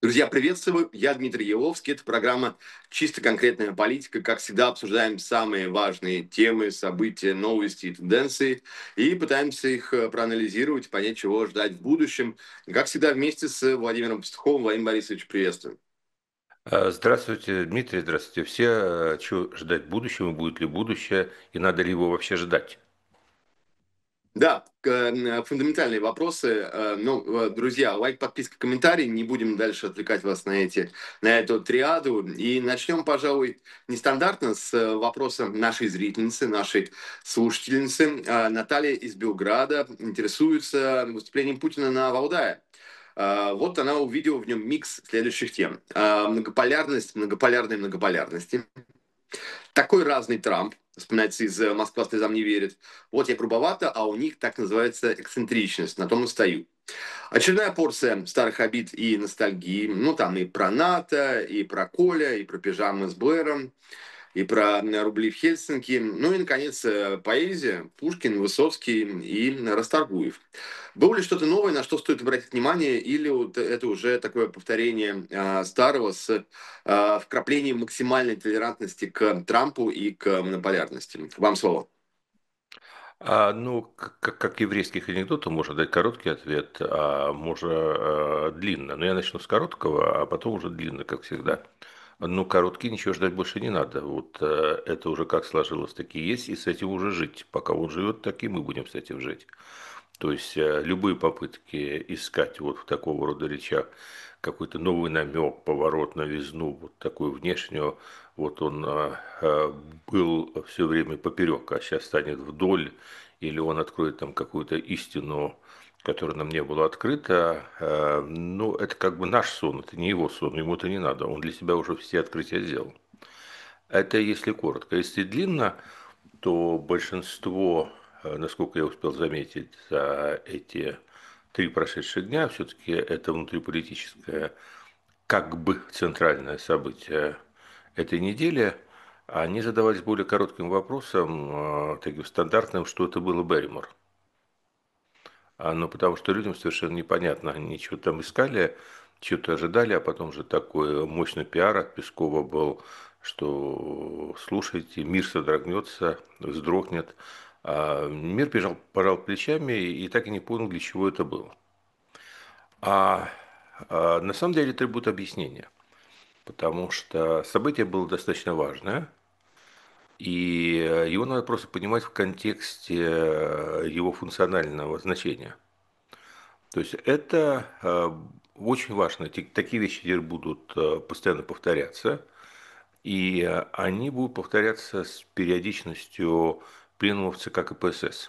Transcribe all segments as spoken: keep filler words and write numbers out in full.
Друзья, приветствую. Я Дмитрий Еловский. Это программа «Чисто конкретная политика». Как всегда, обсуждаем самые важные темы, события, новости и тенденции. И пытаемся их э, проанализировать, понять, чего ждать в будущем. Как всегда, вместе с Владимиром Пастуховым. Владимир Борисович, приветствую. Э, Здравствуйте, Дмитрий, здравствуйте все. Чего ждать будущего, будет ли будущее, и надо ли его вообще ждать? Да, к- н- фундаментальные вопросы. Э, Ну, э, друзья, лайк, подписка, комментарий. Не будем дальше отвлекать вас на эти, на эту триаду. И начнем, пожалуй, нестандартно с э, вопроса нашей зрительницы, нашей слушательницы. Э, Наталья из Белграда интересуется выступлением Путина на Валдае. Э, Вот она увидела в нем микс следующих тем. Э, Многополярность, многополярной многополярности. Такой разный Трамп, вспоминается из э, «Москва слезам не верит». Вот я грубовато, а у них так называется эксцентричность. На том и стою. Очередная порция старых обид и ностальгии. Ну, там и про НАТО, и про Коля, и про пижамы с Блэром, и про э, рубли в Хельсинки. Ну и, наконец, э, поэзия. Пушкин, Высоцкий и Расторгуев. Было ли что-то новое, на что стоит обратить внимание, или вот это уже такое повторение а, старого с а, вкраплением максимальной толерантности к Трампу и к монополярности? Вам слово. А, ну, к- как, как еврейских анекдотов можно дать короткий ответ, а можно э, длинно. Но я начну с короткого, а потом уже длинно, как всегда. Ну, короткий, ничего ждать больше не надо. Вот э, это уже как сложилось, так и есть, и с этим уже жить. Пока он живет, так и мы будем с этим жить. То есть э, любые попытки искать вот в такого рода речах какой-то новый намек, поворот, новизну, вот такую внешнюю, вот он э, э, был все время поперек, а сейчас станет вдоль, или он откроет там какую-то истину, которая нам не была открыта, э, ну, это как бы наш сон, это не его сон, ему это не надо, он для себя уже все открытия сделал. Это если коротко. Если длинно, то большинство, э, насколько я успел заметить за эти три прошедших дня, все-таки это внутриполитическое, как бы центральное событие этой недели, они задавались более коротким вопросом, э, таким стандартным, что это было Берримор. А, ну, потому что людям совершенно непонятно, они что-то там искали, что-то ожидали, а потом же такой мощный пиар от Пескова был, что слушайте, мир содрогнется, вздрогнет. А мир бежал, пожал плечами и так и не понял, для чего это было. А, а на самом деле требует объяснения, потому что событие было достаточно важное, и его надо просто понимать в контексте его функционального значения. То есть это э, очень важно. Те- Такие вещи теперь будут э, постоянно повторяться, и э, они будут повторяться с периодичностью пленумов ЦК КПСС.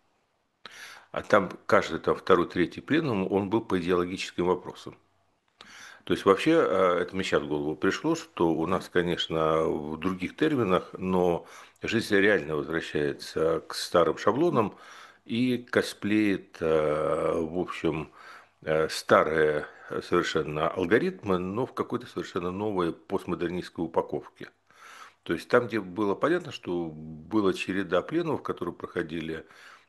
А там каждый там второй, третий пленум, он был по идеологическим вопросам. То есть вообще, э, это мне сейчас в голову пришло, что у нас, конечно, в других терминах, но жизнь реально возвращается к старым шаблонам и косплеит, э, в общем, э, старые совершенно алгоритмы, но в какой-то совершенно новой постмодернистской упаковке. То есть там, где было понятно, что была череда пленумов, которые проходили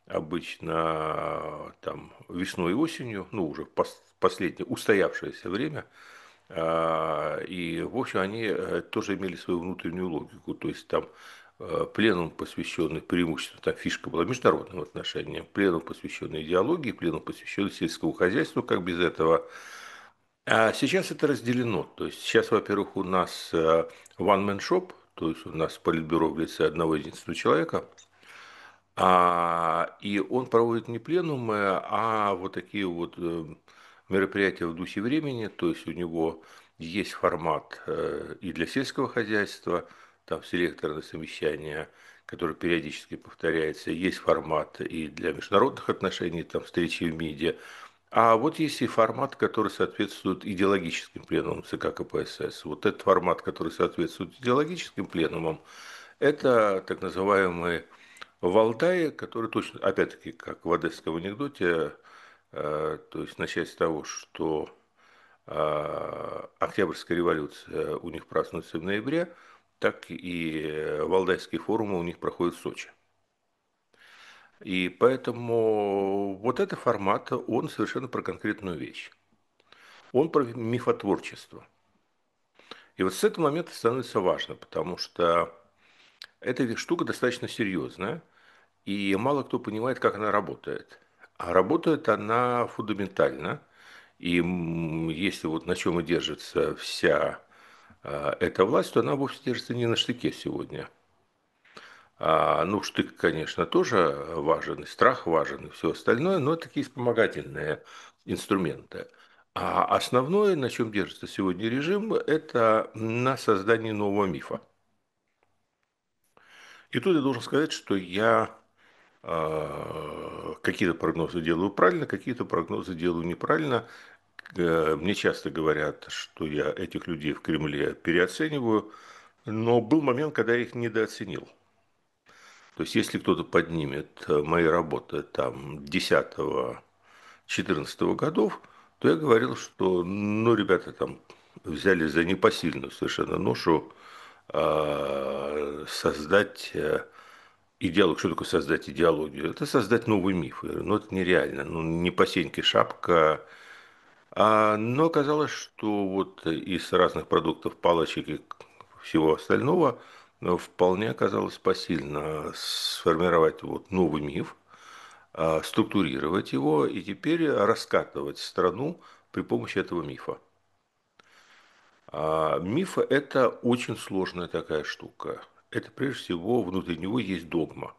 обычно там весной и осенью, ну уже в пос- последнее устоявшееся время, а, и, в общем, они э, тоже имели свою внутреннюю логику. То есть там э, пленум, посвященный преимущественно, там фишка была международным отношениям, пленум, посвященный идеологии, пленум, посвященный сельскому хозяйству, как без этого. А сейчас это разделено. То есть сейчас, во-первых, у нас э, one man shop, то есть у нас политбюро в лице одного единственного человека, а, и он проводит не пленумы, а вот такие вот э, мероприятия в духе времени. То есть у него есть формат э, и для сельского хозяйства, там селекторное совещание, которое периодически повторяется. Есть формат и для международных отношений, там встречи в МИДе. А вот есть и формат, который соответствует идеологическим пленумам ЦК КПСС. Вот этот формат, который соответствует идеологическим пленумам, это так называемый Валдай, который точно, опять-таки, как в одесском анекдоте, э, то есть начать с того, что э, Октябрьская революция у них празднуется в ноябре, так и Валдайские форумы у них проходят в Сочи. И поэтому вот этот формат, он совершенно про конкретную вещь. Он про мифотворчество. И вот с этого момента становится важно, потому что эта ведь штука достаточно серьезная, и мало кто понимает, как она работает. А работает она фундаментально. И м, если вот на чем и держится вся а, эта власть, то она вовсе держится не на штыке сегодня. А, ну, штык, конечно, тоже важен, и страх важен, и все остальное, но это такие вспомогательные инструменты. А основное, на чем держится сегодня режим, это на создании нового мифа. И тут я должен сказать, что я а, какие-то прогнозы делаю правильно, какие-то прогнозы делаю неправильно. Э, Мне часто говорят, что я этих людей в Кремле переоцениваю, но был момент, когда я их недооценил. То есть, если кто-то поднимет э, мои работы там десятого-четырнадцатого годов, то я говорил, что, ну, ребята там взяли за непосильную совершенно ношу а, создать э, идеологию. Что такое создать идеологию? Это создать новый миф. Я говорю, ну, это нереально. Ну, не по сеньке шапка. А, но оказалось, что вот из разных продуктов, палочек и всего остального э, вполне оказалось посильно сформировать вот новый миф, а, структурировать его и теперь раскатывать страну при помощи этого мифа. А миф – это очень сложная такая штука. Это прежде всего внутри него есть догма.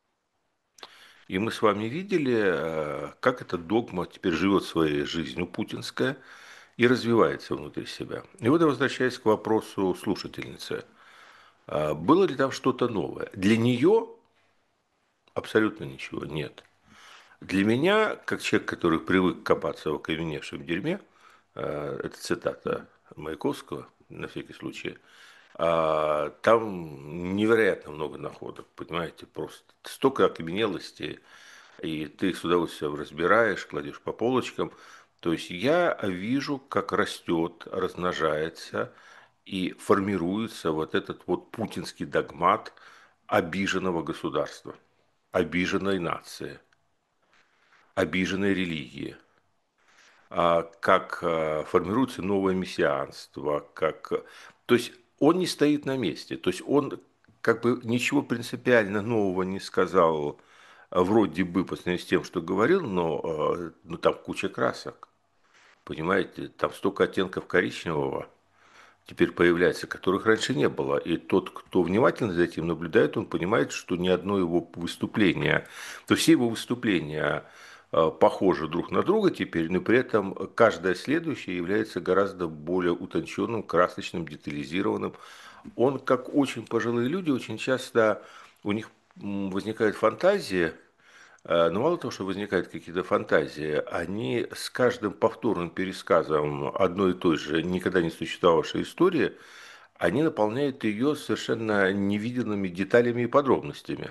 И мы с вами видели, э, как эта догма теперь живет своей жизнью путинская и развивается внутри себя. И вот я возвращаюсь к вопросу слушательницы. А было ли там что-то новое? Для нее абсолютно ничего нет. Для меня, как человек, который привык копаться в окаменевшем дерьме, э, это цитата Маяковского, на всякий случай, а, там невероятно много находок, понимаете, просто столько окаменелостей, и ты их с удовольствием разбираешь, кладешь по полочкам. То есть я вижу, как растет, размножается и формируется вот этот вот путинский догмат обиженного государства, обиженной нации, обиженной религии, а, как а, формируется новое мессианство, как... То есть он не стоит на месте, то есть он как бы ничего принципиально нового не сказал, а, вроде бы по сравнению с тем, что говорил, но а, ну, там куча красок, понимаете, там столько оттенков коричневого теперь появляется, которых раньше не было. И тот, кто внимательно за этим наблюдает, он понимает, что ни одно его выступление, то все его выступления э, похожи друг на друга теперь, но при этом каждое следующее является гораздо более утонченным, красочным, детализированным. Он, как очень пожилые люди, очень часто у них возникает фантазия, Э, но мало того, что возникают какие-то фантазии, они с каждым повторным пересказом одной и той же никогда не существовавшей истории, они наполняют ее совершенно невиданными деталями и подробностями.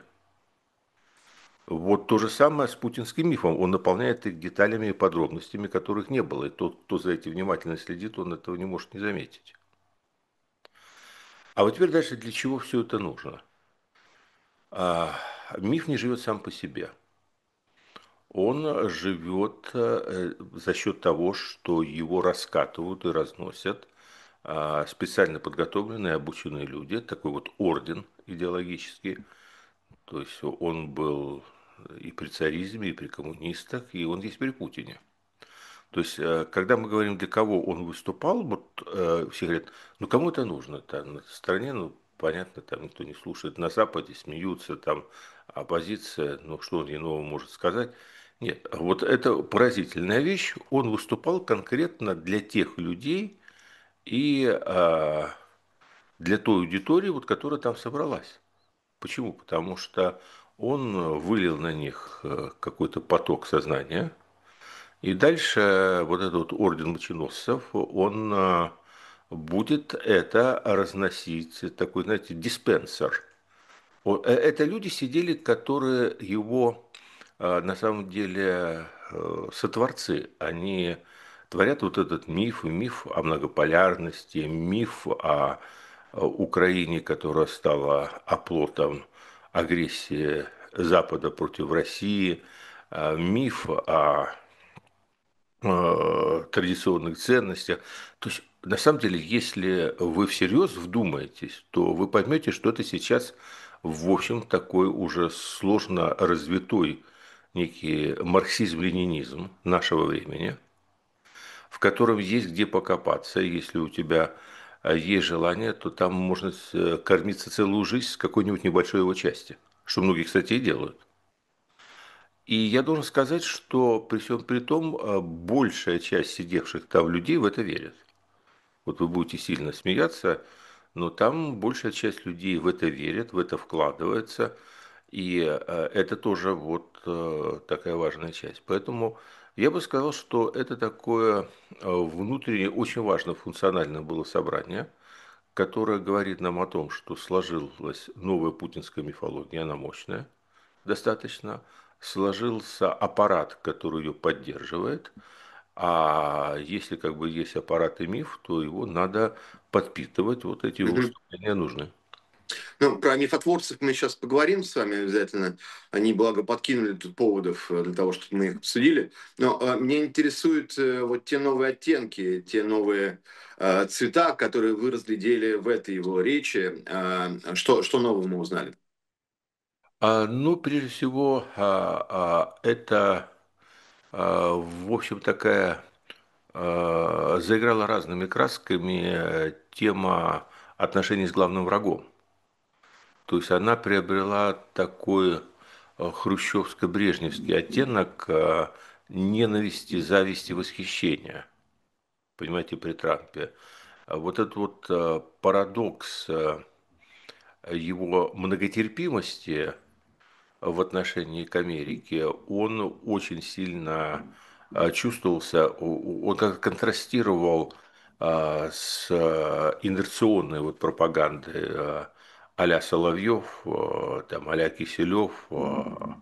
Вот то же самое с путинским мифом. Он наполняет их деталями и подробностями, которых не было. И тот, кто за этим внимательно следит, он этого не может не заметить. А вот теперь дальше, для чего все это нужно? А, миф не живет сам по себе. Он живет э, за счет того, что его раскатывают и разносят а, специально подготовленные, обученные люди, такой вот орден идеологический. То есть он был и при царизме, и при коммунистах, и он есть при Путине. То есть, э, когда мы говорим, для кого он выступал, вот э, все говорят, ну кому это нужно? Там, на стране, ну понятно, там никто не слушает, на Западе смеются, там оппозиция, ну что он иного может сказать? Нет, вот это поразительная вещь. Он выступал конкретно для тех людей и а, для той аудитории, вот, которая там собралась. Почему? Потому что он вылил на них э, какой-то поток сознания, и дальше вот этот вот орден меченосцев, он а, будет это разносить, такой, знаете, диспенсер. О, э, Это люди сидели, которые его а, на самом деле э, сотворцы. Они творят вот этот миф, миф о многополярности, миф о о Украине, которая стала оплотом агрессии Запада против России, а, миф о э, традиционных ценностях. То есть, на самом деле, если вы всерьез вдумаетесь, то вы поймете, что это сейчас, в общем, такой уже сложно развитой некий марксизм-ленинизм нашего времени, в котором есть где покопаться. Если у тебя э, есть желание, то там можно с- кормиться целую жизнь с какой-нибудь небольшой его части, что многие, кстати, и делают. И я должен сказать, что при всем при том, э, большая часть сидевших там людей в это верит. Вот вы будете сильно смеяться, но там большая часть людей в это верит, в это вкладывается. И э, это тоже вот э, такая важная часть. Поэтому я бы сказал, что это такое э, внутреннее, очень важно функциональное было собрание, которое говорит нам о том, что сложилась новая путинская мифология, она мощная достаточно, сложился аппарат, который ее поддерживает, а если как бы есть аппарат и миф, то его надо подпитывать, вот эти выступления нужны. Ну, про мифотворцев мы сейчас поговорим с вами обязательно. Они, благо, подкинули тут поводов э, для того, чтобы мы их обсудили. Но э, меня интересуют э, вот те новые оттенки, те новые э, цвета, которые вы разглядели в этой его речи. Э, что, что нового мы узнали? А, ну, прежде всего, а, а, это, а, в общем, такая а, заиграла разными красками э, тема отношений с главным врагом. То есть она приобрела такой э, хрущевско-брежневский оттенок э, ненависти, зависти, восхищения. Понимаете, при Трампе. А вот этот вот э, парадокс э, его многотерпимости в отношении к Америке, он очень сильно а, чувствовался, о- он как контрастировал а, с а, инерционной вот пропагандой а, а-ля Соловьев, а, там, а-ля Киселев, а,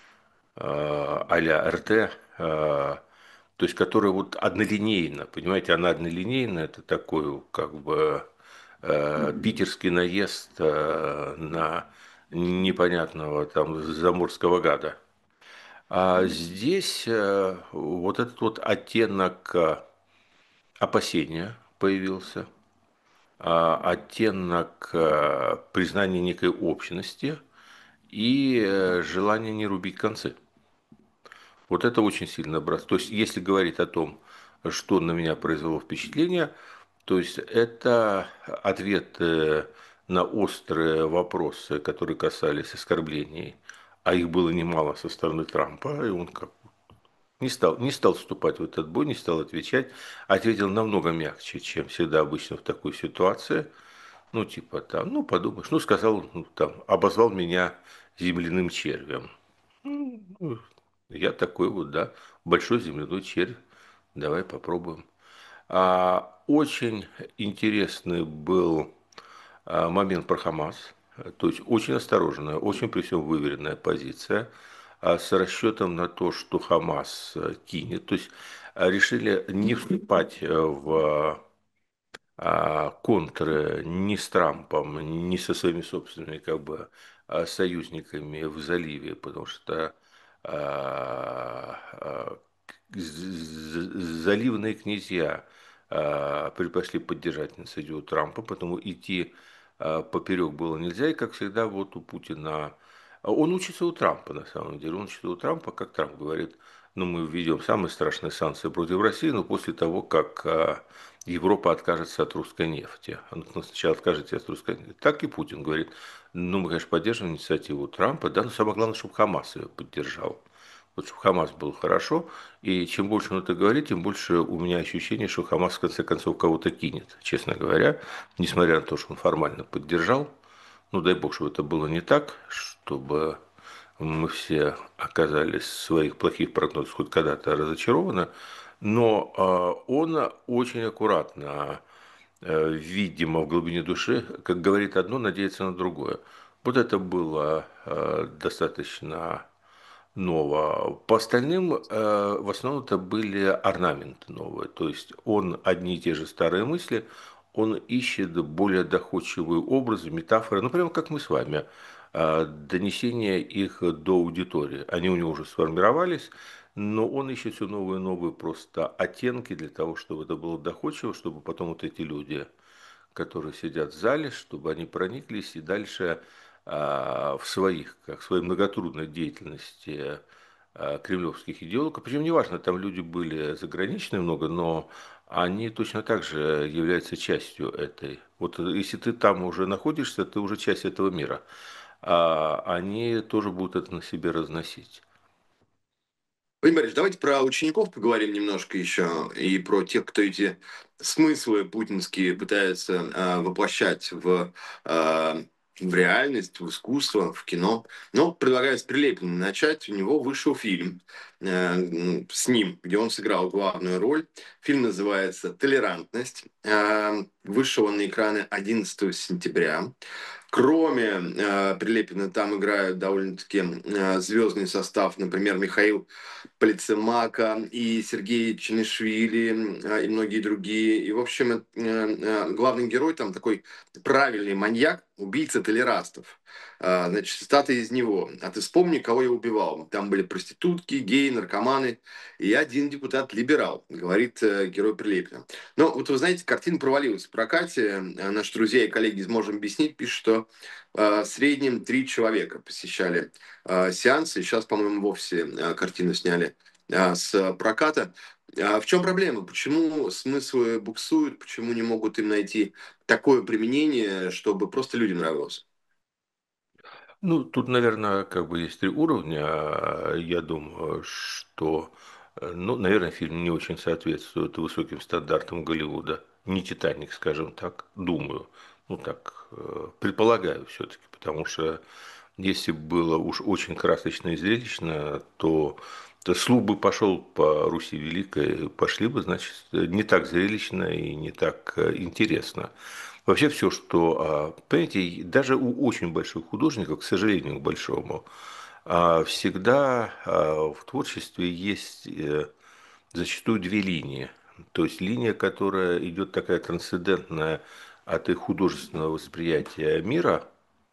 а, а-ля эр тэ, а, то есть которая вот однолинейно, понимаете, она однолинейна, это такой как бы э, питерский наезд э, на непонятного там заморского гада. А здесь э, вот этот вот оттенок э, опасения появился, а, оттенок э, признания некой общности и э, желание не рубить концы. Вот это очень сильно бросает. То есть, если говорить о том, что на меня произвело впечатление, то есть это ответ э, на острые вопросы, которые касались оскорблений, а их было немало со стороны Трампа, и он как не стал, не стал вступать в этот бой, не стал отвечать, ответил намного мягче, чем всегда обычно в такой ситуации. Ну, типа там, ну, подумаешь, ну, сказал, ну, там, обозвал меня земляным червем. Ну, я такой вот, да, большой земляной червь. Давай попробуем. А, очень интересный был а, момент про Хамас. То есть очень осторожная, очень при всем выверенная позиция а, с расчетом на то, что Хамас э, кинет. То есть а, решили не вступать э, в а, контры ни с Трампом, ни со своими собственными как бы а, союзниками в заливе, потому что а, а, заливные князья а, предпочли поддержать инициативу Трампа, потому идти а, поперек было нельзя, и как всегда вот у Путина а он учится у Трампа, на самом деле. Он учится у Трампа, как Трамп говорит, ну, мы введем самые страшные санкции против России, но после того, как а, Европа откажется от русской нефти. Она сначала откажется от русской нефти. Так и Путин говорит, ну, мы, конечно, поддерживаем инициативу Трампа, да, но самое главное, чтобы Хамас ее поддержал. Вот чтобы Хамас был хорошо, и чем больше он это говорит, тем больше у меня ощущение, что Хамас в конце концов кого-то кинет, честно говоря, несмотря на то, что он формально поддержал. Ну, дай бог, чтобы это было не так, чтобы мы все оказались в своих плохих прогнозах хоть когда-то разочарованы, но э, он очень аккуратно, э, видимо, в глубине души, как говорит одно, надеется на другое. Вот это было э, достаточно нового. По остальным, э, в основном это были орнаменты новые. То есть он одни и те же старые мысли, он ищет более доходчивые образы, метафоры, ну, прямо как мы с вами, э, донесение их до аудитории. Они у него уже сформировались, но он ищет все новые и новые просто оттенки для того, чтобы это было доходчиво, чтобы потом вот эти люди, которые сидят в зале, чтобы они прониклись и дальше а, в своих, как в своей многотрудной деятельности а, кремлевских идеологов, причем неважно, там люди были заграничные много, но они точно так же являются частью этой. Вот если ты там уже находишься, ты уже часть этого мира. А они тоже будут это на себе разносить. Владимир Борисович, давайте про учеников поговорим немножко еще и про тех, кто эти смыслы путинские пытается а, воплощать в, а, в реальность, в искусство, в кино. Но предлагаю с Прилепиным начать. У него вышел фильм э, м, с ним, где он сыграл главную роль. Фильм называется «Толерантность». Э, вышел он на экраны одиннадцатого сентября. Кроме э, Прилепина там играют довольно-таки э, звездный состав, например, Михаил Полицемака и Сергей Чинишвили э, и многие другие. И, в общем, э, э, главный герой там такой правильный маньяк, убийца толерастов. А, значит, цитата из него. «А ты вспомни, кого я убивал. Там были проститутки, геи, наркоманы и один депутат-либерал», говорит э, герой Прилепина. Но вот вы знаете, картина провалилась в прокате. Э, Наши друзья и коллеги из «Можем объяснить» пишут, что э, в среднем три человека посещали э, сеансы. Сейчас, по-моему, вовсе э, картину сняли э, с проката. А в чем проблема? Почему смыслы буксуют? Почему не могут им найти такое применение, чтобы просто людям нравилось? Ну, тут, наверное, как бы есть три уровня. А, Я думаю, что, э, ну, наверное, фильм не очень соответствует высоким стандартам Голливуда. Не «Титаник», скажем так, думаю. Ну, так, э, предполагаю все-таки, потому что если было уж очень красочно и зрелищно, то, то слух бы пошел по Руси Великой, пошли бы, значит, не так зрелищно и не так э, интересно. Вообще все, что, а, понимаете, даже у очень больших художников, к сожалению, к большому, а, всегда а, в творчестве есть э, зачастую две линии. То есть линия, которая идет такая трансцендентная от их художественного восприятия мира,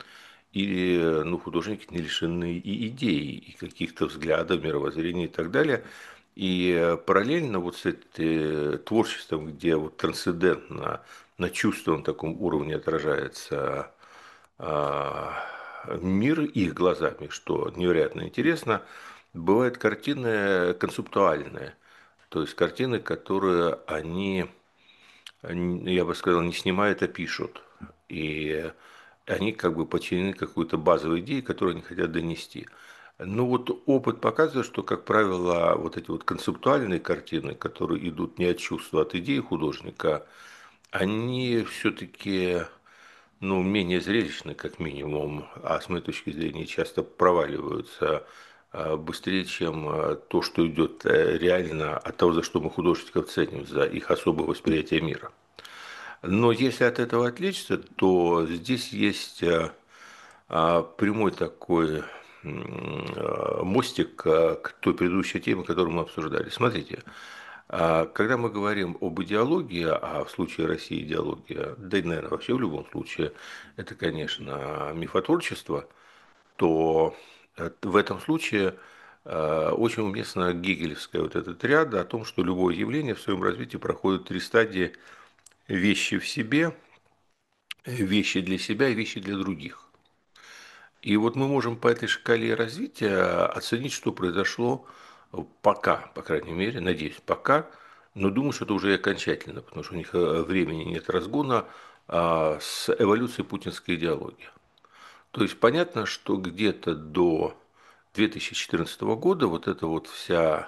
или ну, художники не лишены и идей, и каких-то взглядов, мировоззрения и так далее. И э, параллельно вот с этим творчеством, где вот трансцендентно на чувственном таком уровне отражается а, мир их глазами, что невероятно интересно, бывают картины концептуальные, то есть картины, которые они, они, я бы сказал, не снимают, а пишут. И они как бы подчинены какой-то базовой идее, которую они хотят донести. Ну вот опыт показывает, что, как правило, вот эти вот концептуальные картины, которые идут не от чувства, а от идеи художника, они все-таки ну, менее зрелищны, как минимум, а с моей точки зрения часто проваливаются а, быстрее, чем а, то, что идет э, реально от того, за что мы художников ценим, за их особое восприятие мира. Но если от этого отвлечься, то здесь есть а, а, прямой такой м, а, мостик а, к той предыдущей теме, которую мы обсуждали. Смотрите, а, когда мы говорим об идеологии, а в случае России идеология, да и, наверное, вообще в любом случае, это, конечно, мифотворчество, то э, в этом случае э, очень уместна гегелевская вот эта триада о том, что любое явление в своем развитии проходит три стадии: вещи в себе, вещи для себя и вещи для других. И вот мы можем по этой шкале развития оценить, что произошло пока, по крайней мере, надеюсь, пока, но думаю, что это уже и окончательно, потому что у них э, времени нет разгона а, с эволюцией путинской идеологии. То есть понятно, что где-то до две тысячи четырнадцатого года вот эта вот вся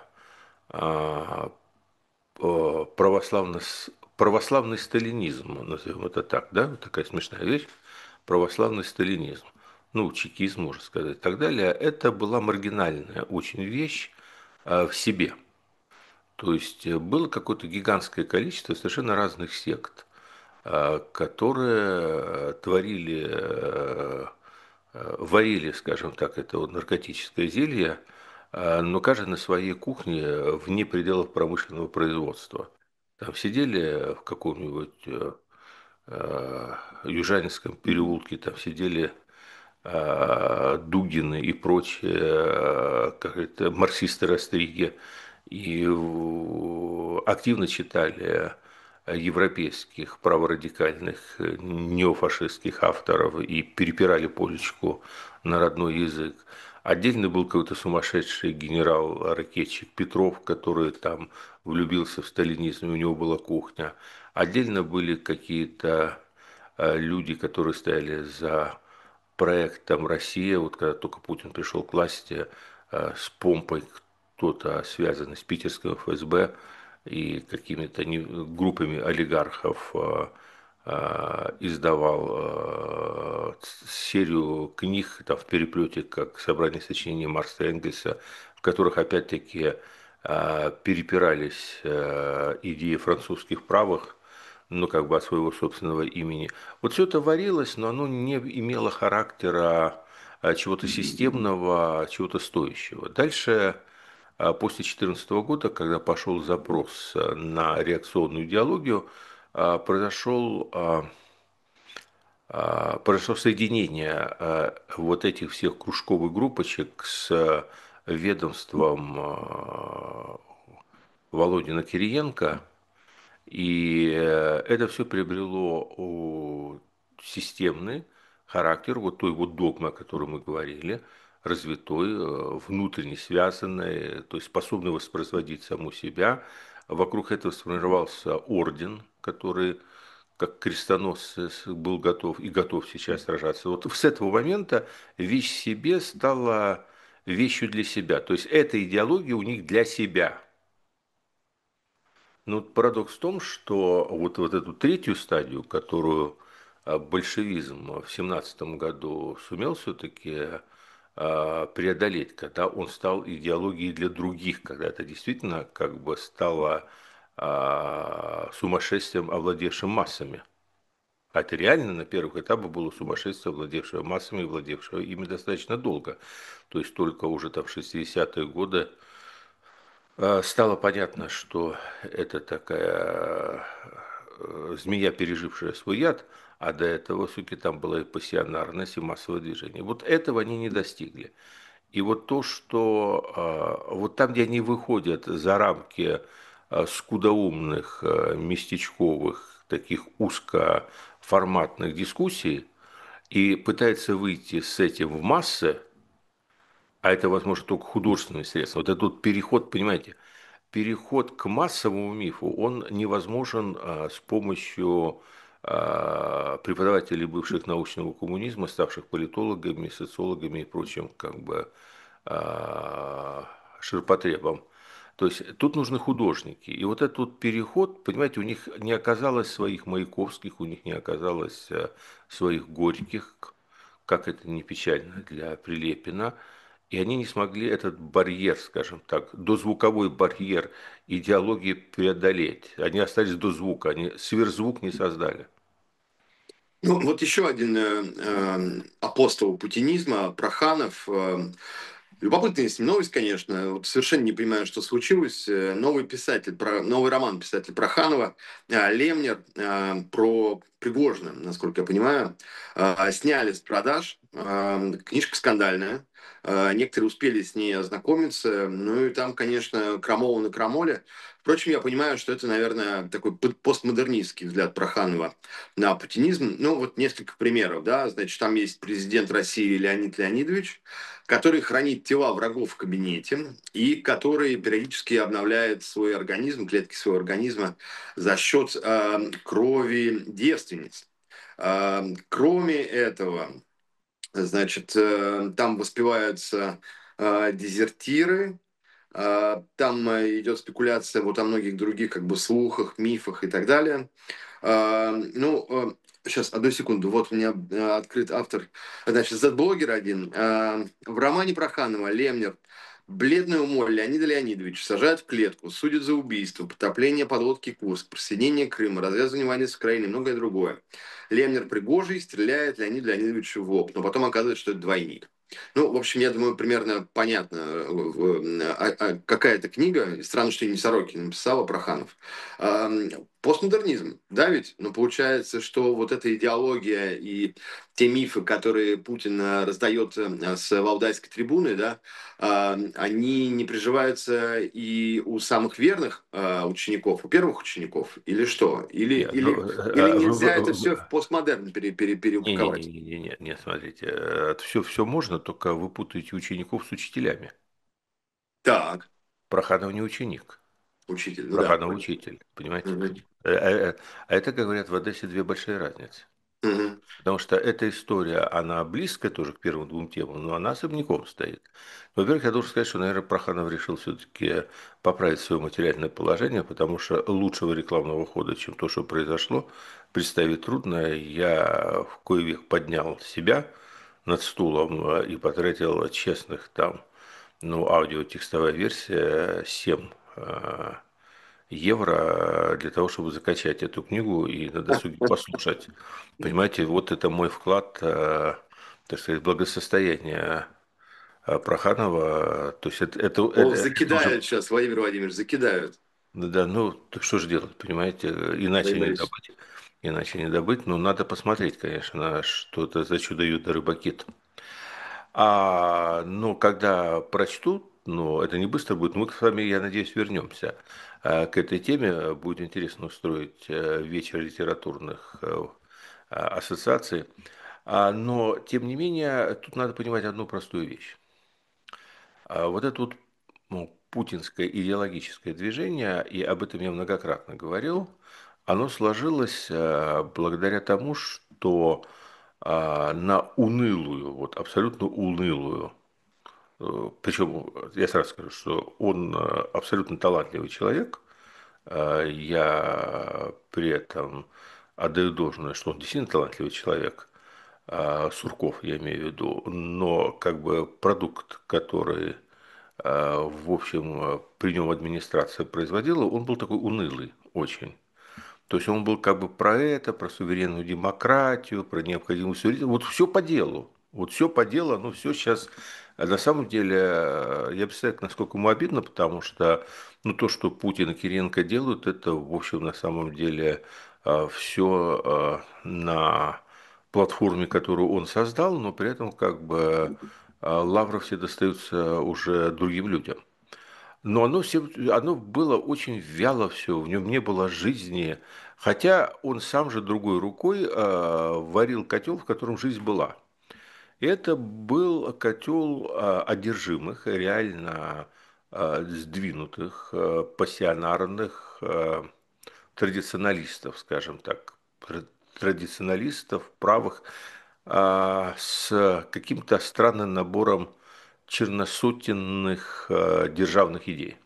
а, э, православно, православный сталинизм, назовем это так, да, вот такая смешная вещь, православный сталинизм, ну, чекизм, можно сказать, и так далее, это была маргинальная очень вещь э, в себе. То есть э, было какое-то гигантское количество совершенно разных сект, э, которые э, творили, э, э, варили, скажем так, это вот наркотическое зелье, э, но каждый на своей кухне э, вне пределов промышленного производства. Там сидели в каком-нибудь э, э, Южанинском переулке, там сидели э, Дугины и прочие, э, как это, марксисты-растриги, и э, активно читали европейских праворадикальных э, неофашистских авторов и перепирали полечку на родной язык. Отдельно был какой-то сумасшедший генерал-ракетчик Петров, который там влюбился в сталинизм, и у него была кухня. Отдельно были какие-то э, люди, которые стояли за проектом «Россия», вот когда только Путин пришел к власти, э, с помпой кто-то связанный с питерским эф эс бэ и какими-то не- группами олигархов э, э, издавал э, серию книг там, в переплете, как собрание сочинений Маркса и Энгельса, в которых опять-таки э, перепирались э, идеи французских правых, ну, как бы от своего собственного имени. Вот все это варилось, но оно не имело характера а, чего-то системного, чего-то стоящего. Дальше, а, после две тысячи четырнадцатого года, когда пошел запрос а, на реакционную идеологию, а, произошел, а, а, произошло соединение а, вот этих всех кружковых группочек с ведомством а, Володина Кириенко, и э, это все приобрело о, системный характер, вот той вот догмы, о которой мы говорили, развитой, э, внутренне связанной, то есть способный воспроизводить саму себя. Вокруг этого сформировался орден, который как крестоносец был готов и готов сейчас сражаться. Вот с этого момента вещь в себе стала вещью для себя. То есть эта идеология у них для себя. Ну, вот парадокс в том, что вот, вот эту третью стадию, которую а, большевизм в семнадцатом году сумел все-таки преодолеть, когда он стал идеологией для других, когда это действительно как бы стало а, сумасшествием, овладевшим массами. А это реально на первых этапах было сумасшествие, овладевшее массами, и владевшее ими достаточно долго. То есть только уже там в шестидесятые годы а, стало понятно, что это такая э, змея, пережившая свой яд, а до этого все-таки там была и пассионарность, и массовое движение. Вот этого они не достигли. И вот то, что а, вот там, где они выходят за рамки а, скудоумных, а, местечковых, таких узкоформатных дискуссий и пытаются выйти с этим в массы, а это возможно только художественные средства. Вот этот переход, понимаете, переход к массовому мифу, он невозможен а, с помощью а, преподавателей бывших научного коммунизма, ставших политологами, социологами и прочим как бы а, ширпотребом. То есть тут нужны художники. И вот этот вот переход, понимаете, у них не оказалось своих Маяковских, у них не оказалось а, своих Горьких, как это не печально для Прилепина. И они не смогли этот барьер, скажем так, дозвуковой барьер идеологии преодолеть. Они остались до звука, они сверхзвук не создали. Ну, вот еще один э, э, апостол путинизма, Проханов. Э, любопытная с ним новость, конечно. Вот совершенно не понимаю, что случилось. Э, Новый писатель, про, новый роман писателя Проханова, э, Лемнер, э, про Пригожина, насколько я понимаю, э, сняли с продаж. Э, книжка скандальная. Э, некоторые успели с ней ознакомиться. Ну и там, конечно, крамола на крамоле. Впрочем, я понимаю, что это, наверное, такой постмодернистский взгляд Проханова на путинизм. Ну, вот несколько примеров, да, значит, там есть президент России Леонид Леонидович, который хранит тела врагов в кабинете и который периодически обновляет свой организм, клетки своего организма за счет э, крови девственниц. Э, кроме этого, значит, э, там воспеваются э, дезертиры, э, там э, идет спекуляция вот о многих других как бы слухах, мифах и так далее. А, ну, сейчас, одну секунду. Вот у меня а, открыт автор. Значит, Z-блогер один. А, в романе Проханова Лемнер бледный умор Леонида Леонидовича сажают в клетку, судят за убийство, потопление подлодки Курск, присоединение Крыма, развязывание войны с Украиной и многое другое. Лемнер Пригожий стреляет Леониду Леонидовичу в лоб, но потом оказывается, что это двойник. Ну, в общем, я думаю, примерно понятно, э, в- а- а какая это книга. Странно, что и не Сорокин написала, Проханов. Постмодернизм, да ведь? Но получается, что вот эта идеология и те мифы, которые Путин э, раздает э, с Валдайской трибуны, да, а, они не приживаются и у самых верных а, учеников, у первых учеников, или что? Или, Нет, ну, или, или э, вы- нельзя это вы- все в вы- постмодерн пере, пере- переупаковать? не-не-не-не-не, не, смотрите, все, все можно, только вы путаете учеников с учителями. Так, Проханов не ученик, учитель, ну да. Проханов учитель, понимаете? Мгм. Э, э, э, А это, как говорят, в Одессе две большие разницы. Мгм. Потому что эта история, она близкая тоже к первым двум темам, но она особняком стоит. Во-первых, я должен сказать, что, наверное, Проханов решил все-таки поправить свое материальное положение, потому что лучшего рекламного хода, чем то, что произошло, представить трудно. Я в кое век поднял себя над стулом э, и потратил честных там, ну, аудио-текстовая версия семь э, евро для того, чтобы закачать эту книгу и на досуге послушать. Понимаете, вот это мой вклад, э, так сказать, в благосостояние э, Проханова. То есть это, это, О, это, это уже... закидают сейчас, Владимир Владимирович, закидают. Ну да, ну, так что же делать, понимаете, Владимир иначе не Борисович. добыть. Иначе не добыть, но надо посмотреть, конечно, что это за чудо-юдо рыбакит. А, ну, когда прочтут, ну, это не быстро будет, мы с вами, я надеюсь, вернемся э, к этой теме. Будет интересно устроить э, вечер литературных э, а, ассоциаций. А, Но, тем не менее, тут надо понимать одну простую вещь. А Вот это вот ну, путинское идеологическое движение, и об этом я многократно говорил, оно сложилось э, благодаря тому, что а, на унылую, вот абсолютно унылую. Э, Причем, я сразу скажу, что он э, абсолютно талантливый человек. Э, Я при этом отдаю должное, что он действительно талантливый человек. э, Сурков, я имею в виду. Но как бы продукт, который, э, в общем, э, при нем администрация производила, он был такой унылый очень. То есть он был как бы про это, про суверенную демократию, про необходимость суверенитета. Вот все по делу. Вот все по делу, оно все сейчас, на самом деле, э, я представляю, насколько ему обидно, потому что ну, то, что Путин и Кириенко делают, это, в общем, на самом деле все на платформе, которую он создал, но при этом как бы э, лавры все достаются уже другим людям. Но оно, все, оно было очень вяло все, в нем не было жизни. Хотя он сам же другой рукой э, варил котел, в котором жизнь была. И это был котел э, одержимых, реально э, сдвинутых, э, пассионарных э, традиционалистов, скажем так, тра- традиционалистов правых э, с каким-то странным набором черносотенных э, державных идей.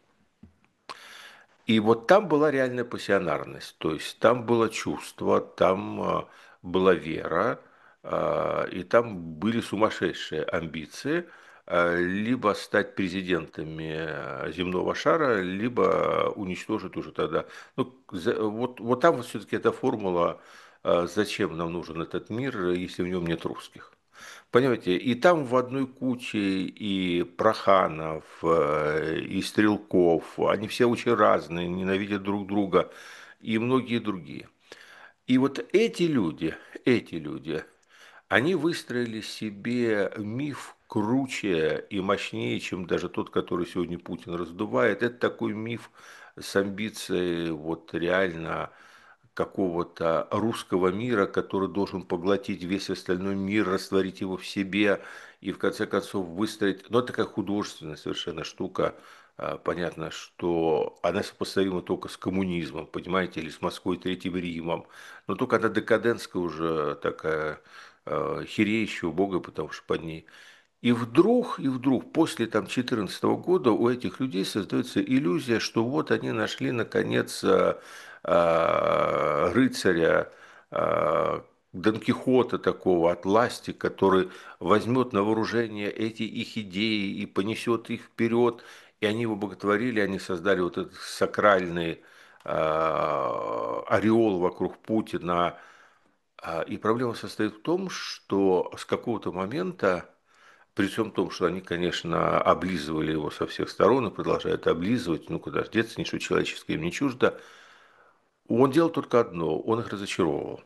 И вот там была реальная пассионарность, то есть там было чувство, там а, была вера, а, и там были сумасшедшие амбиции, а, либо стать президентами а, земного шара, либо уничтожить уже тогда. Ну, за- вот, вот там вот все-таки эта формула, а, зачем нам нужен этот мир, если в нем нет русских. Понимаете, и там в одной куче и Проханов, э, и Стрелков, они все очень разные, ненавидят друг друга, и многие другие. И вот эти люди, эти люди, они выстроили себе миф круче и мощнее, чем даже тот, который сегодня Путин раздувает. Это такой миф с амбицией вот реально какого-то русского мира, который должен поглотить весь остальной мир, растворить его в себе и в конце концов выстроить. Но это такая художественная совершенно штука. А, Понятно, что она сопоставима только с коммунизмом, понимаете, или с Москвой Третьим Римом. Но только она декадентская уже такая, э, хиреющая, убогая, потому что под ней. И вдруг, и вдруг, после там две тысячи четырнадцатого года у этих людей создается иллюзия, что вот они нашли, наконец, э, э, рыцаря, э, Дон Кихота такого от власти, который возьмет на вооружение эти их идеи и понесет их вперед. И они его боготворили, они создали вот этот сакральный э, ореол вокруг Путина. А, И проблема состоит в том, что с какого-то момента при всем том, что они, конечно, облизывали его со всех сторон и продолжают облизывать, ну куда ж деться, ничего человеческое им не чуждо. Он делал только одно, он их разочаровывал.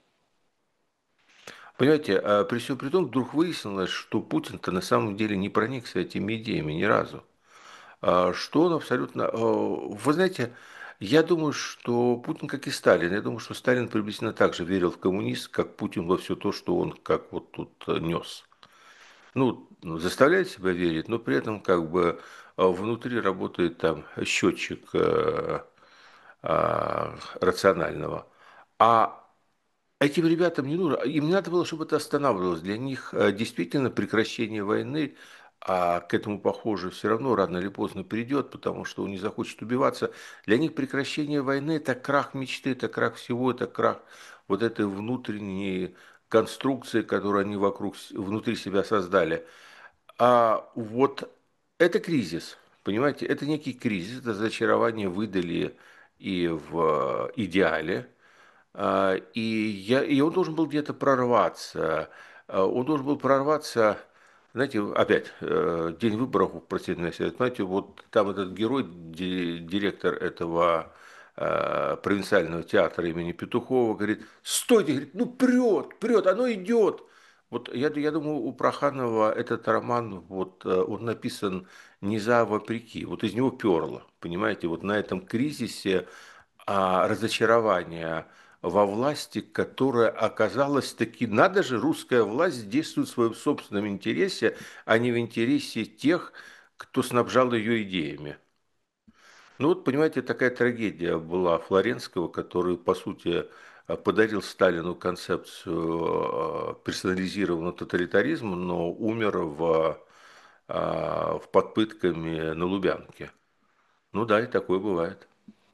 Понимаете, а при всем при том вдруг выяснилось, что Путин-то на самом деле не проникся этими идеями ни разу. А, Что он абсолютно... э, Вы знаете, я думаю, что Путин, как и Сталин, я думаю, что Сталин приблизительно так же верил в коммунизм, как Путин во все то, что он как вот тут э, нес. Ну, ну, заставляет себя верить, но при этом как бы э, внутри работает там счетчик э, а, рационального. А этим ребятам не нужно, им не надо было, чтобы это останавливалось. Для них э, действительно прекращение войны, а к этому, похоже, все равно рано или поздно придет, потому что он не захочет убиваться. Для них прекращение войны – это крах мечты, это крах всего, это крах вот этой внутренней конструкции, которую они вокруг, внутри себя создали. А вот это кризис, понимаете, это некий кризис, это разочарование выдали и в идеале, а, и, я, и он должен был где-то прорваться. А, Он должен был прорваться, знаете, опять, э, день выборов, простите меня, если знаете, вот там этот герой, ди- директор этого э, провинциального театра имени Петухова, говорит, стойте, говорит, ну прет, прет, оно идет. Вот я, я думаю, у Проханова этот роман, вот э, он написан не за, а вопреки, вот из него перло, понимаете, вот на этом кризисе а, разочарования во власти, которая оказалась таки, надо же, русская власть действует в своем собственном интересе, а не в интересе тех, кто снабжал ее идеями. Ну вот, понимаете, такая трагедия была Флоренского, который, по сути, подарил Сталину концепцию э, персонализированного тоталитаризма, но умер в, э, в под пытками на Лубянке. Ну да, и такое бывает.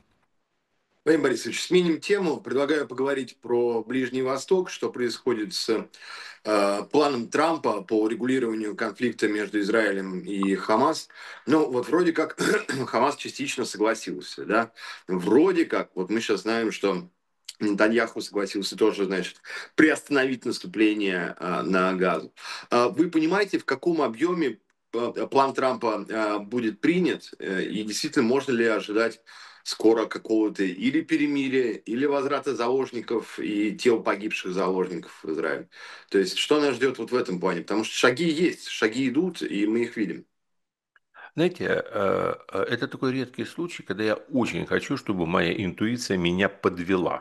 Владимир Борисович, сменим тему. Предлагаю поговорить про Ближний Восток, что происходит с э, планом Трампа по урегулированию конфликта между Израилем и Хамас. Ну, вот вроде как Хамас частично согласился, да? Вроде как, вот мы сейчас знаем, что Нетаньяху согласился тоже, значит, приостановить наступление э, на Газу. А вы понимаете, в каком объеме э, план Трампа э, будет принят, э, и действительно можно ли ожидать скоро какого-то или перемирия, или возврата заложников и тел погибших заложников в Израиле. То есть, что нас ждет вот в этом плане? Потому что шаги есть, шаги идут, и мы их видим. Знаете, э, э, это такой редкий случай, когда я очень хочу, чтобы моя интуиция меня подвела.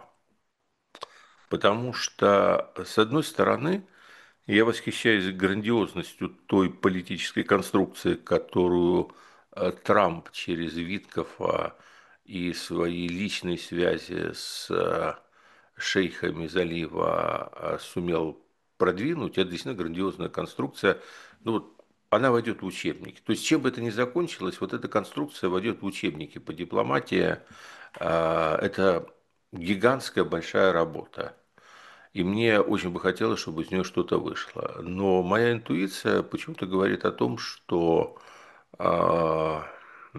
Потому что, с одной стороны, я восхищаюсь грандиозностью той политической конструкции, которую э, Трамп через Виткофа и свои личные связи с э, шейхами залива э, сумел продвинуть. Это действительно грандиозная конструкция. Ну, вот она войдет в учебники. То есть, чем бы это ни закончилось, вот эта конструкция войдет в учебники по дипломатии. Э, Это гигантская большая работа. И мне очень бы хотелось, чтобы из нее что-то вышло. Но моя интуиция почему-то говорит о том, что а,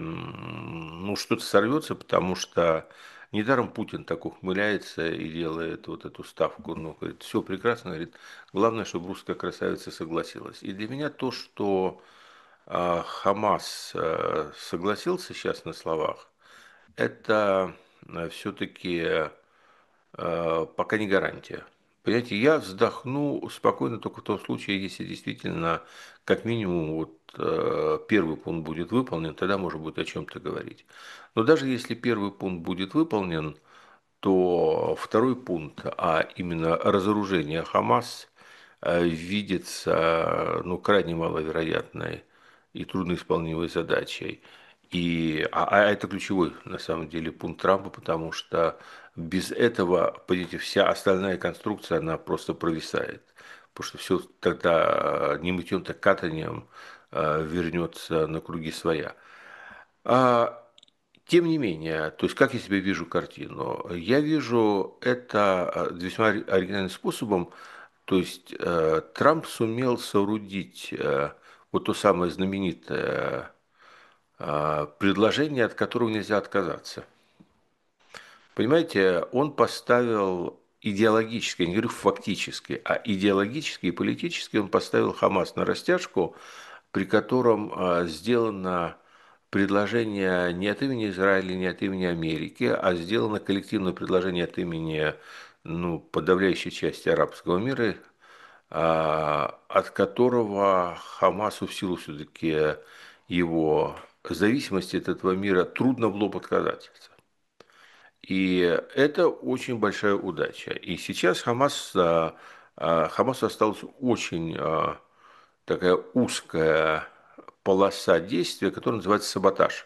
м, ну, что-то сорвется, потому что недаром Путин так ухмыляется и делает вот эту ставку. Ну, говорит, все прекрасно, говорит, главное, чтобы русская красавица согласилась. И для меня то, что а, Хамас а, согласился сейчас на словах, это все-таки э, пока не гарантия. Понимаете, я вздохну спокойно только в том случае, если действительно, как минимум, вот э, первый пункт будет выполнен, тогда можно будет о чем-то говорить. Но даже если первый пункт будет выполнен, то второй пункт, а именно разоружение Хамас, э, видится ну, крайне маловероятной и трудноисполнимой задачей. И, а, а это ключевой, на самом деле, пункт Трампа, потому что без этого, понимаете, вся остальная конструкция, она просто провисает. Потому что все тогда э, не мытьем, так катанием э, вернется на круги своя. А, Тем не менее, то есть как я себе вижу картину? Я вижу это э, весьма оригинальным способом. То есть э, Трамп сумел соорудить э, вот то самое знаменитое э, предложение, от которого нельзя отказаться. Понимаете, он поставил идеологически, я не говорю фактически, а идеологически и политически он поставил Хамас на растяжку, при котором э, сделано предложение не от имени Израиля, не от имени Америки, а сделано коллективное предложение от имени, ну, подавляющей части арабского мира, а, от которого Хамасу в силу все-таки его зависимости от этого мира трудно в лоб отказаться. И это очень большая удача. И сейчас Хамас, а, а, Хамасу осталась очень а, такая узкая полоса действия, которая называется саботаж.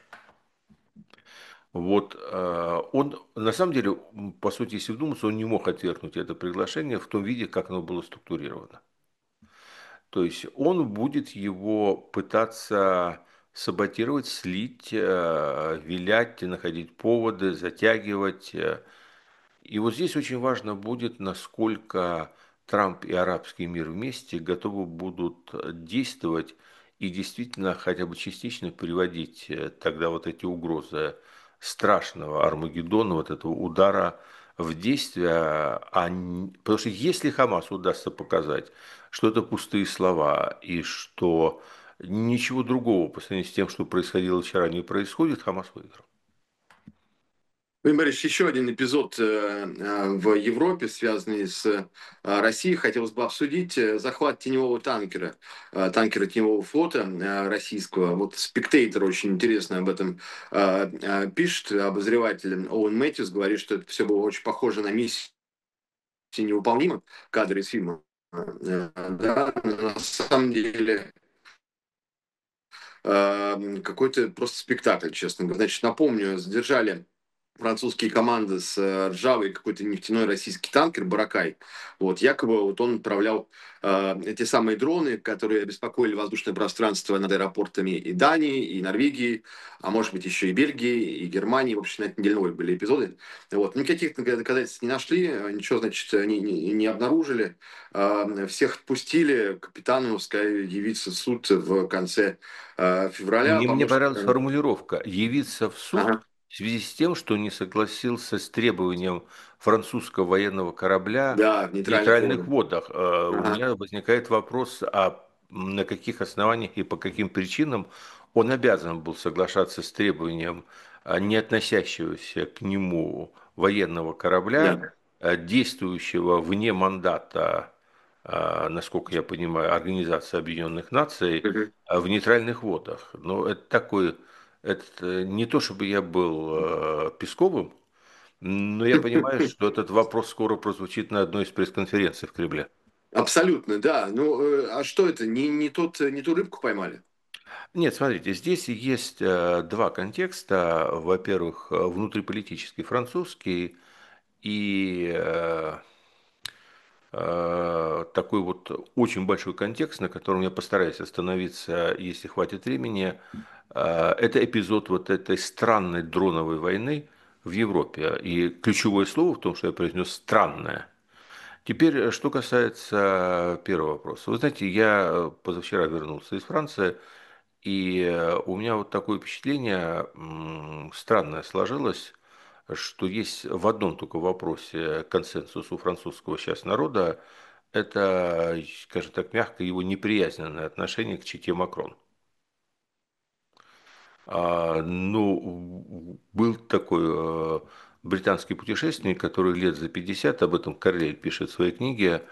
Вот а, он, на самом деле, по сути, если вдуматься, он не мог отвергнуть это приглашение в том виде, как оно было структурировано. То есть он будет его пытаться саботировать, слить, э, вилять, находить поводы, затягивать. э. И вот здесь очень важно будет, насколько Трамп и арабский мир вместе готовы будут действовать и действительно хотя бы частично приводить э, тогда вот эти угрозы страшного Армагеддона, вот этого удара в действие. А н- Потому что если Хамасу удастся показать, что это пустые слова и что ничего другого по сравнению с тем, что происходило вчера, не происходит, Хамас выиграл. Владимир Борисович, еще один эпизод э, э, в Европе, связанный с э, Россией, хотелось бы обсудить. Э, Захват теневого танкера, э, танкера теневого флота э, российского. Вот «Спектейтор» очень интересно об этом э, э, пишет. Обозреватель Оуэн Мэтьюс говорит, что это все было очень похоже на миссию невыполнима, кадры из фильма. Э, Да, но на самом деле э, какой-то просто спектакль, честно говоря. Значит, напомню, задержали французские команды с э, ржавый какой-то нефтяной российский танкер «Баракай». Вот, якобы вот он отправлял э, эти самые дроны, которые беспокоили воздушное пространство над аэропортами и Дании, и Норвегии, а может быть еще и Бельгии, и Германии. В общем, на этой неделе новые были эпизоды. Вот. Никаких доказательств не нашли, э, ничего, значит, не, не, не обнаружили. Э, Всех отпустили, капитану, сказали, явиться в суд в конце э, февраля, Мне, мне понравилась помощник. формулировка «явиться в суд» Ага, в связи с тем, что не согласился с требованием французского военного корабля да, в в нейтральных нейтральных водах. водах. Э, У Ага, меня возникает вопрос, а на каких основаниях и по каким причинам он обязан был соглашаться с требованием а, не относящегося к нему военного корабля, да. э, действующего вне мандата, а, насколько я понимаю, Организации Объединенных Наций, Мгм. а, в нейтральных водах. Но это такой, это не то чтобы я был э, Песковым, но я понимаю, что этот вопрос скоро прозвучит на одной из пресс-конференций в Кремле. Абсолютно, да. Ну, э, а что это? Не, не, тот, не ту рыбку поймали? Нет, смотрите, здесь есть э, два контекста. Во-первых, э, внутриполитический французский и э, э, такой вот очень большой контекст, на котором я постараюсь остановиться, если хватит времени. Э, Это эпизод вот этой странной дроновой войны в Европе. И ключевое слово в том, что я произнес «странная». Теперь, э, что касается первого вопроса. Вы знаете, я э, позавчера вернулся из Франции, и э, у меня вот такое впечатление м, странное сложилось, что есть в одном только вопросе консенсус у французского сейчас народа, это, скажем так, мягко, его неприязненное отношение к чете Макрон. А, ну, был такой э, британский путешественник, который лет за пятьдесят, об этом Карлейль пишет в своей книге,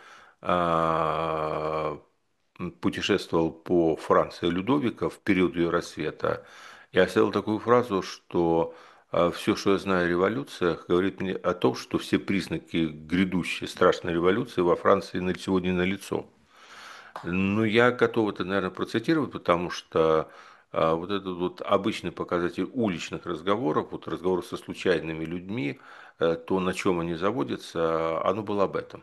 а, путешествовал по Франции Людовика в период ее рассвета и оставил такую фразу, что все, что я знаю о революциях, говорит мне о том, что все признаки грядущей страшной революции во Франции на сегодня налицо. Ну, я готов это, наверное, процитировать, потому что а, вот этот вот обычный показатель уличных разговоров, вот разговоров со случайными людьми, э, то, на чем они заводятся, оно было об этом.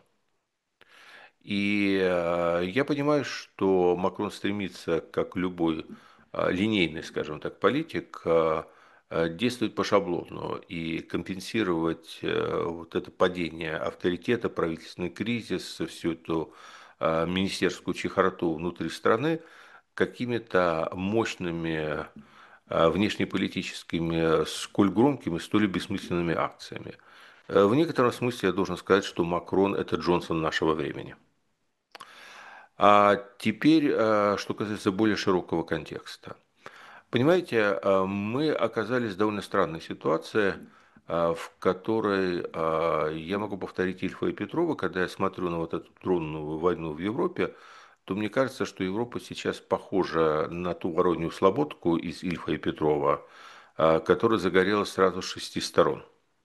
И э, я понимаю, что Макрон стремится, как любой э, линейный, скажем так, политик, э, э, действовать по шаблону и компенсировать э, вот это падение авторитета, правительственный кризис, всю эту э, министерскую чехарту внутри страны какими-то мощными э, внешнеполитическими, сколь громкими, столь и бессмысленными акциями. Э, В некотором смысле я должен сказать, что Макрон – это Джонсон нашего времени. А теперь, э, что касается более широкого контекста. Понимаете, а, мы оказались в довольно странной ситуации, а, в которой а, я могу повторить Ильфа и Петрова, когда я смотрю на вот эту дронную войну в Европе, то мне кажется, что Европа сейчас похожа на ту воронью слободку из Ильфа и Петрова, а, которая загорелась сразу с шести сторон.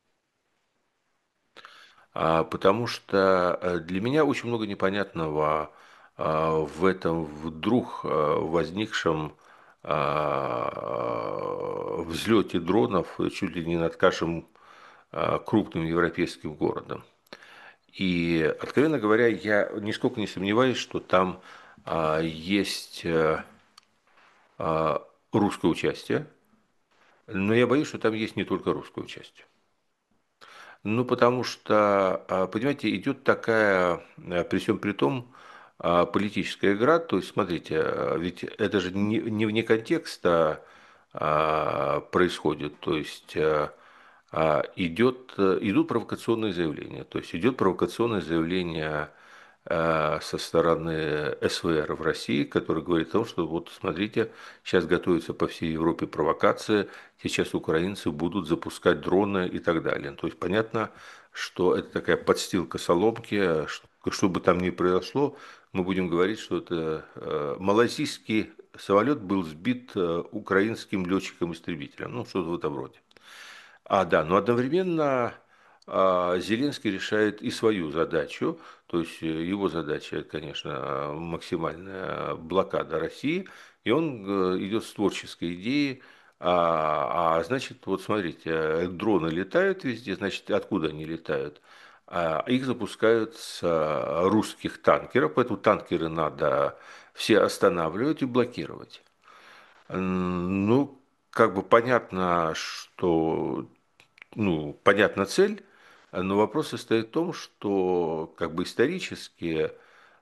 А, Потому что э, для меня очень много непонятного а, в этом вдруг а, возникшем а, взлете дронов чуть ли не над каждым а, крупным европейским городом. И, откровенно говоря, я нисколько не сомневаюсь, что там а, есть э, а, русское участие, но я боюсь, что там есть не только русское участие. Ну, потому что, а, понимаете, идет такая, э, при всем при том, а, политическая игра. То есть, смотрите, а, ведь это же не, не вне контекста а, происходит. То есть, а, а, идет, э, идут провокационные заявления. То есть, идет провокационное заявление э, со стороны эс вэ эр в России, который говорит о том, что вот смотрите, сейчас готовится по всей Европе провокация, сейчас украинцы будут запускать дроны и так далее. То есть понятно, что это такая подстилка соломки, что, что бы там ни произошло, мы будем говорить, что это э, малазийский самолет был сбит э, украинским летчиком-истребителем, ну что-то в этом роде. А, да, но одновременно а, Зеленский решает и свою задачу, то есть э, его задача, конечно, максимальная блокада России, и он э, идет с творческой идеей, а, а значит, вот смотрите, э, дроны летают везде, значит, откуда они летают? А, их запускают с а, русских танкеров, поэтому танкеры надо все останавливать и блокировать. М, Ну, как бы понятно, что ну, понятна цель, но вопрос состоит в том, что как бы исторически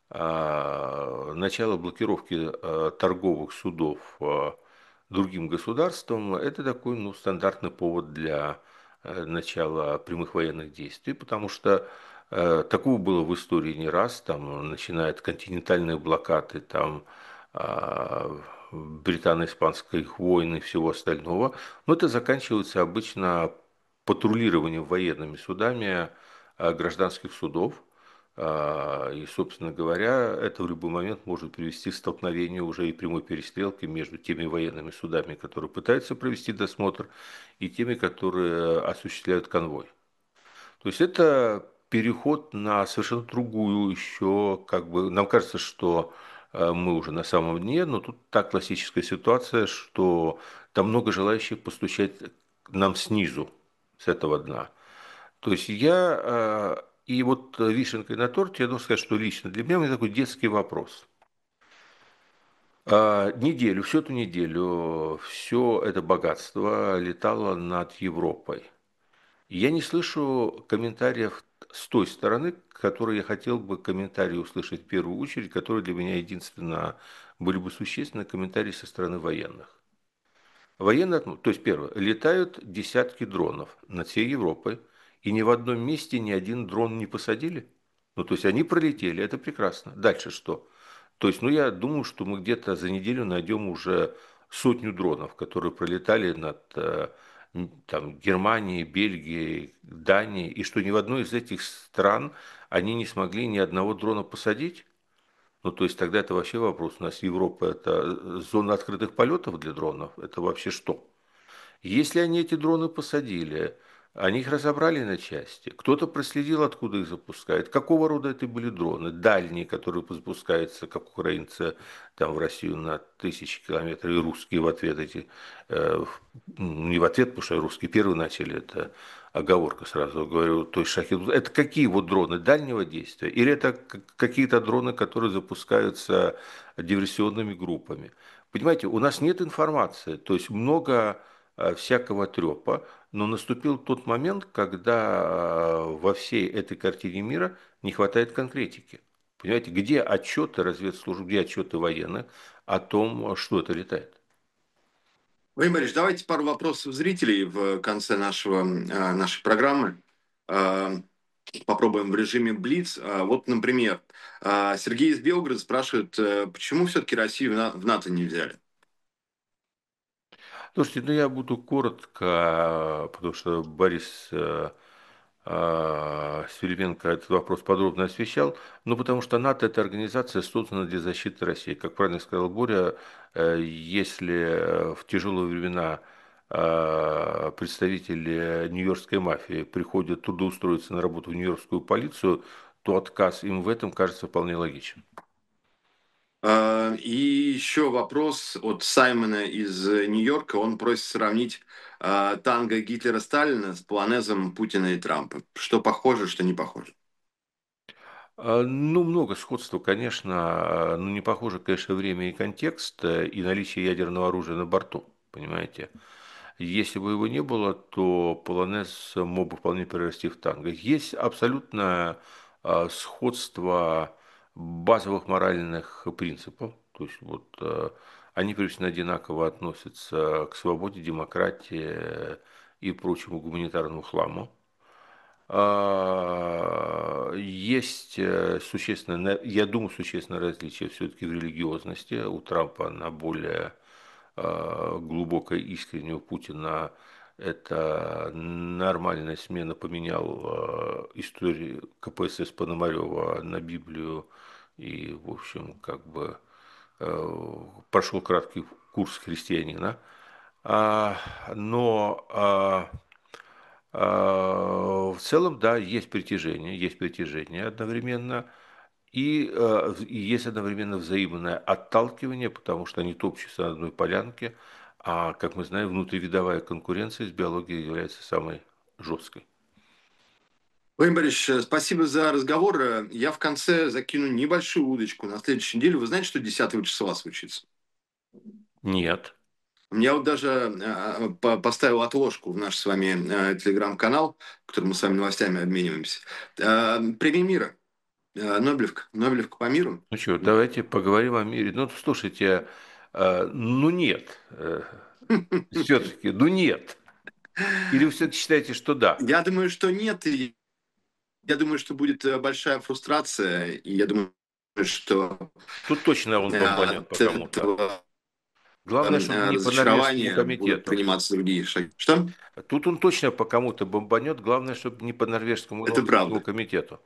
а, начало блокировки а, торговых судов а, другим государствам – это такой ну, стандартный повод для э, начала прямых военных действий, потому что э, такого было в истории не раз, там, начиная от континентальной блокады, там, а, британо-испанской войны и всего остального, но это заканчивается обычно патрулированием военными судами а, гражданских судов. А, И, собственно говоря, это в любой момент может привести к столкновению уже и прямой перестрелки между теми военными судами, которые пытаются провести досмотр, и теми, которые осуществляют конвой. То есть это переход на совершенно другую еще, как бы, нам кажется, что э, мы уже на самом дне, но тут так классическая ситуация, что там много желающих постучать нам снизу, с этого дна. То есть я, э, и вот вишенкой на торте, я должен сказать, что лично для меня у меня такой детский вопрос. А, Неделю, всю эту неделю, все это богатство летало над Европой. Я не слышу комментариев с той стороны, которые я хотел бы комментарии услышать в первую очередь, которые для меня единственно были бы существенны, комментарии со стороны военных. Военные, ну, то есть первое, летают десятки дронов над всей Европой, и ни в одном месте ни один дрон не посадили. Ну, то есть они пролетели, это прекрасно. Дальше что? То есть, ну, я думаю, что мы где-то за неделю найдем уже сотню дронов, которые пролетали над э, там, Германией, Бельгией, Данией, и что ни в одной из этих стран они не смогли ни одного дрона посадить. Ну, то есть тогда это вообще вопрос. У нас Европа – это зона открытых полетов для дронов. Это вообще что? Если они эти дроны посадили, они их разобрали на части, кто-то проследил, откуда их запускают, какого рода это были дроны, дальние, которые запускаются, как украинцы, там в Россию на тысячи километров, и русские в ответ эти, э, не в ответ, потому что русские первые начали, это оговорка сразу говорю, то есть шахид, это какие вот дроны дальнего действия, или это какие-то дроны, которые запускаются диверсионными группами. Понимаете, у нас нет информации, то есть много э, всякого трепа, но наступил тот момент, когда э, во всей этой картине мира не хватает конкретики. Понимаете, где отчеты разведслужб, где отчеты военных о том, что это летает? Владимир Борисович, давайте пару вопросов зрителей в конце нашего, а, нашей программы. А, Попробуем в режиме Блиц. А, Вот, например, а, Сергей из Белгорода спрашивает, э, почему все-таки Россию в На- в НАТО не взяли? Слушайте, ну я буду коротко, потому что Борис э, э, Свириденко этот вопрос подробно освещал, ну потому что НАТО – это организация, создана для защиты России. Как правильно сказал Боря, э, если э, в тяжелые времена э, представители нью-йоркской мафии приходят трудоустроиться на работу в нью-йоркскую полицию, то отказ им в этом кажется вполне логичным. А, И еще вопрос от Саймона из э, Нью-Йорка. Он просит сравнить а, танго Гитлера-Сталина с полонезом Путина и Трампа. Что похоже, что не похоже. А, Ну, много сходства, конечно, а, но не похоже, конечно, время и контекст, э, и наличие ядерного оружия на борту, понимаете? Если бы его не было, то полонез мог бы вполне перерасти в танго. Есть абсолютное а, сходство базовых моральных принципов, то есть вот э, они примерно одинаково относятся к свободе, демократии э, и прочему гуманитарному хламу. А, Есть э, существенное, я думаю, существенное различие все-таки в религиозности. У Трампа она более а, глубокая, искренняя, у Путина это нормальная смена, поменял а, историю ка пэ эс эс Пономарева на Библию и, в общем, как бы э, прошел краткий курс христианина. А, но а, а, В целом, да, есть притяжение, есть притяжение одновременно, и, э, и есть одновременно взаимное отталкивание, потому что они топчутся на одной полянке, а, как мы знаем, внутривидовая конкуренция из биологии является самой жесткой. Владимир Борисович, э, спасибо за разговор. Э, Я в конце закину небольшую удочку. На следующей неделе вы знаете, что десятого числа случится? Нет. У меня вот даже э, по- поставил отложку в наш с вами э, телеграм-канал, в котором мы с вами новостями обмениваемся. Э, Премия мира. Э, Нобелевка. Нобелевка по миру. Ну что, давайте поговорим о мире. Ну, слушайте, э, ну нет, все-таки, ну нет. Или вы все-таки считаете, что да? Я думаю, что нет. И я думаю, что будет э, большая фрустрация. И я думаю, что Тут точно он э, бомбанет по от кому-то. этого Главное, чтобы э, не по Норвежскому разочарования будут комитету. приниматься другие шаги. Что? Тут он точно по кому-то бомбанет, главное, чтобы не по Норвежскому Это Нобелевскому правда. комитету.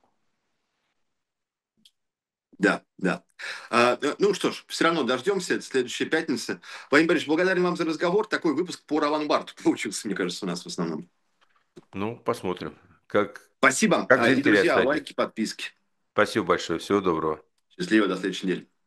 Да, да. А, э, ну что ж, все равно дождемся. Это следующая пятница. Владимир Борисович, благодарен вам за разговор. Такой выпуск по Ролану Барту получился, мне кажется, у нас в основном. Ну, посмотрим, как, Спасибо. как А, И, зрители друзья, осадят. лайки, подписки. Спасибо большое, всего доброго. Счастливо, до следующей недели.